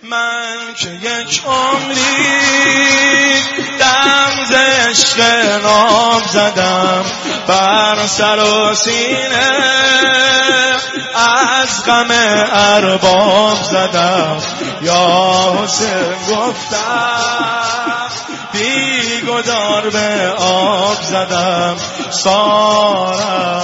من که یک عمری دم ز عشق ناب زدم بر سر و سینه، از غم ارباب زدم یا حسین گفتم، بیگدار به آب زدم سار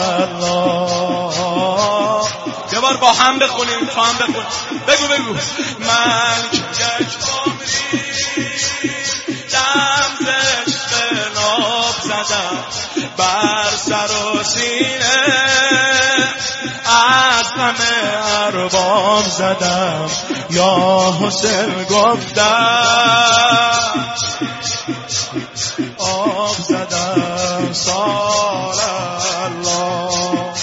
الله. یه بار با هم بخونیم، با هم بخون. بگو من که یک عمری دم ز عشق ناب زدم بر سر و سینه، از غم ارباب زدم یا حسین گفتم، آب زدم سال الله.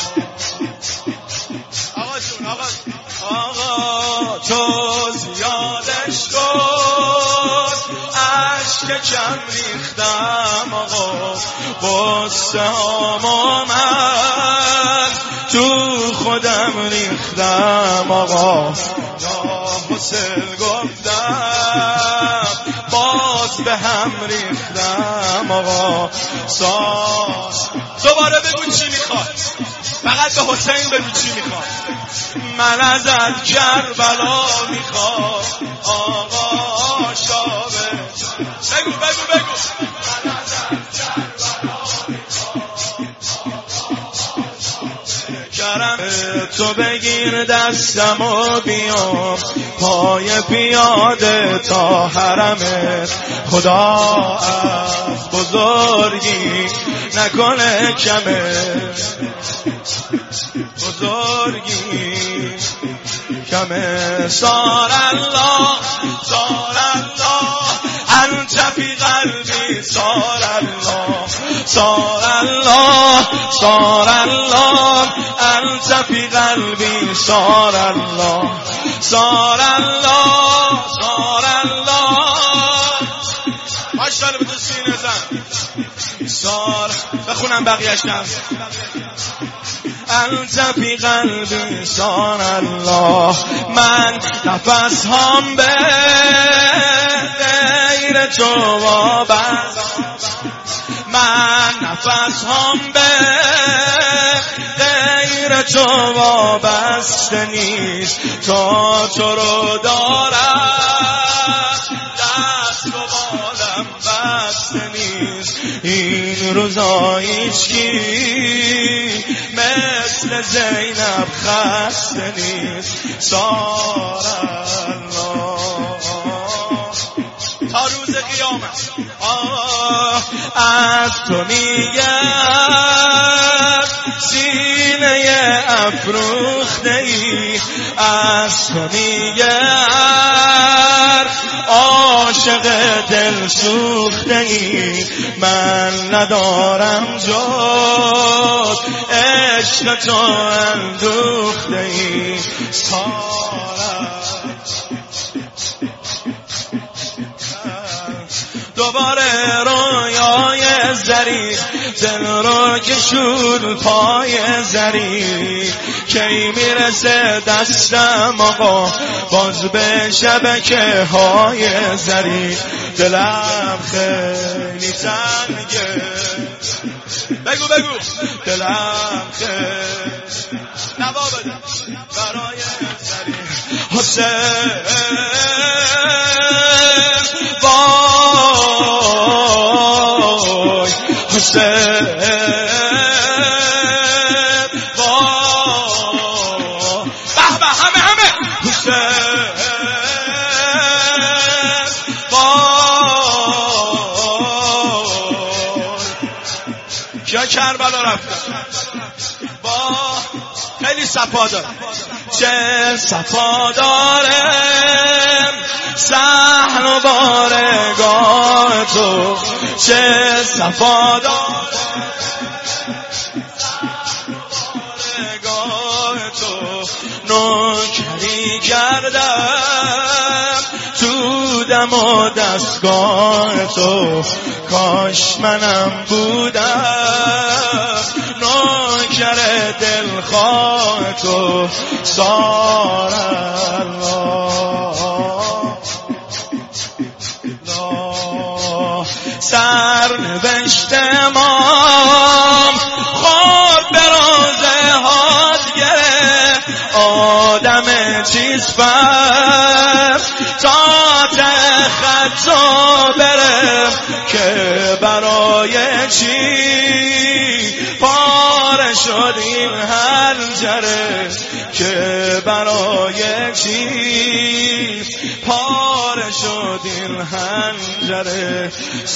آقا تو زیادش کن، عشق کم ریختم آقا، غصه هامو من تو خودم ریختم آقا، یا حسین گفتم باز به هم ریختم آقا ساز. دوباره بگو چی میخواد، فقط به حسین بگو چی میخواد. من ازت کربلا میخوام آقا شابه. بگو من ازت کربلا میخوام، تو بگیر دستم و بیام پای پیاده تا حرمت، خدا از بزرگی نکنه کمت، بزرگی کمه. سار الله انت فی قلبی، سار الله انت فی قلبی، سار الله ماشاءالله. به تو سینه زن سار. بخونم بقیه‌اش نه. انت فی قلبی سار الله، من نفس هم به غیر تو وابسته، من نفس هم به غیر تو وابسته نیست، تا تو رو دارم دست و بالم بسته نیست. این روزا هیچکی مثل زینب خسته نیست، سار الله تا روز قیامت. از تو میگم سینه افروخته ای، از تو میگم عاشق دل سوخته ای، من ندارم جز عشق تو اندوخته ای، دوباره رویای زری دل رو کشون پای زری، کی میرسه دستم آقا باز به شبکه های زری، دلم خیلی تنگه. بگو دلم خیلی نوا بده برای زری. حسین وای حسین وای، به همه حسین وای. کیا کربلا رفتن با خیلی صفا داره، چه صفا داره صحن و بارگاه تو، چه صفا داره بارگاه تو. نوکری کردم تو دم و دستگاه تو، کاش منم بودم نوکر دلخواه تو، سار الله. چیز بر تا خطا برم که برای چی پاره شد این حنجره، که برای چی پاره شد این حنجره.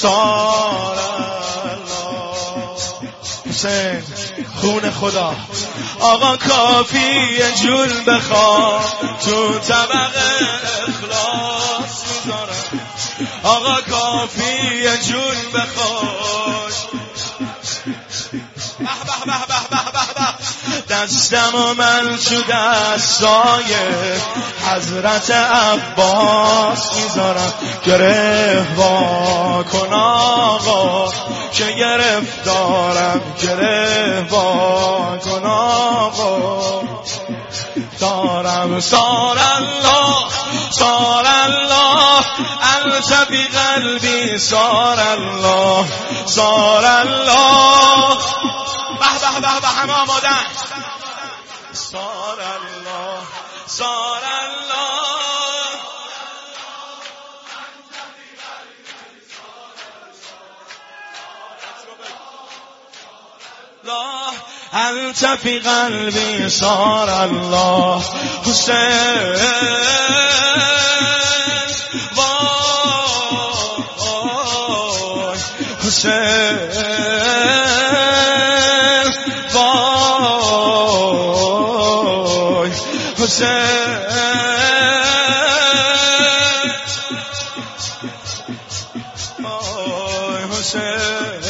حسین خون خدا آقا کافی جول بخوا تو طبق اخلاص میذارم، آقا کافی جول بخواش. دستم و من تو دستای حضرت عباس میذارم، گره وا کن آقا که گرفتارم، گره وا کن آقا دارم. سار الله سار الله انت بی قلبی، سار الله سار الله. به به به به همه آمادن. سار الله سار الله انت فی قلبی، سار الله. حسین وای حسین وای حسین وای حسین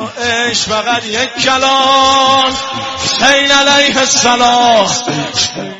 عشق فقط یک کلام، حسین علیه السلام.